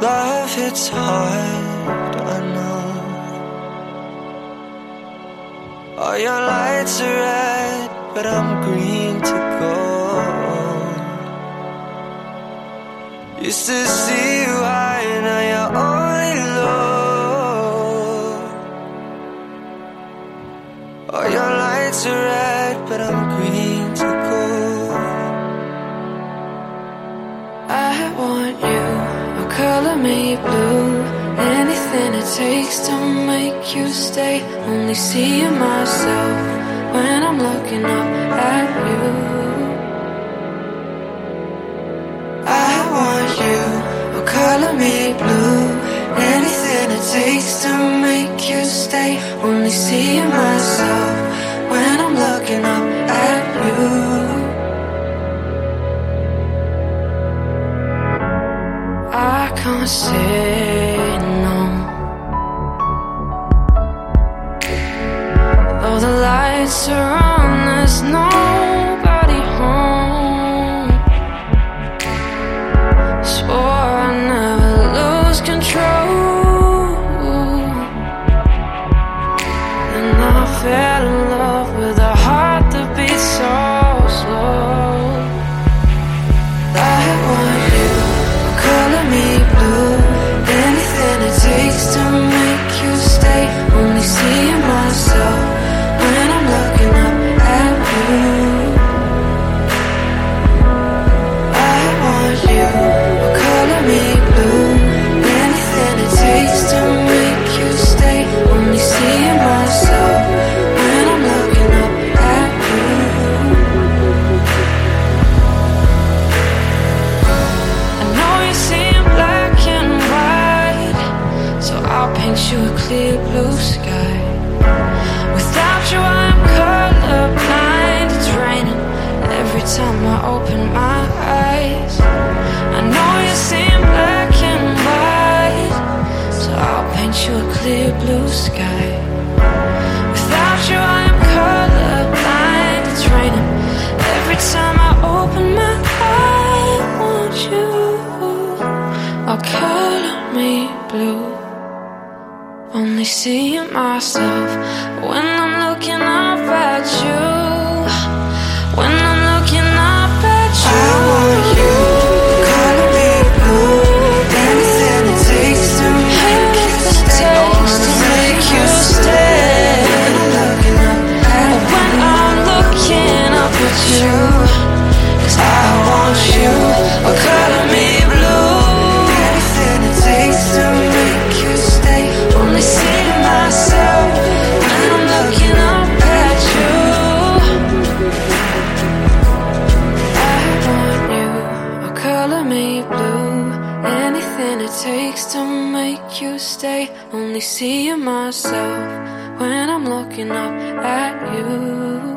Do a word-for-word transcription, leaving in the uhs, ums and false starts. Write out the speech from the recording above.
Love, it's hard, I know. All your lights are red, but I'm green to gold. Used to see you high, now you're only low. All your lights are red, but I'm green to gold. I want you, oh color me blue. Anything it takes to make you stay. Only seeing myself when I'm looking up at you. I want you, oh color me blue. Anything it takes to make you stay. Only seeing myself when I'm looking up at you. I can't say no. Though the lights are on, there's nobody home. Swore I'd never lose control. And I fell in love with a heart that beats so slow. I want you, color me blue. Anything it takes to make you stay. Only seeing myself when I'm looking up at you. I want you, color me blue. Anything it takes to make you stay. Only seeing myself when I'm looking up at you. I know you're seeing black and white, so I'll paint you a clear blue sky. Without you I'm colorblind. It's raining every time I open my eyes. I know you're seeing black and white, so I'll paint you a clear blue sky. Without you I'm colorblind. It's raining every time I open my eyes. I want you, oh color me blue. Only seeing myself when I'm looking up at you. When I'm looking up at you. I want you, color me blue. Anything it takes to make you stay. To make you stay. When I'm looking up at you. When I'm looking up at you. 'Cause I want you, oh color me blue. Anything it takes to make you stay. Only seeing myself when I'm looking up at you. I want you, oh color me blue. Anything it takes to make you stay. Only seeing myself when I'm looking up at you.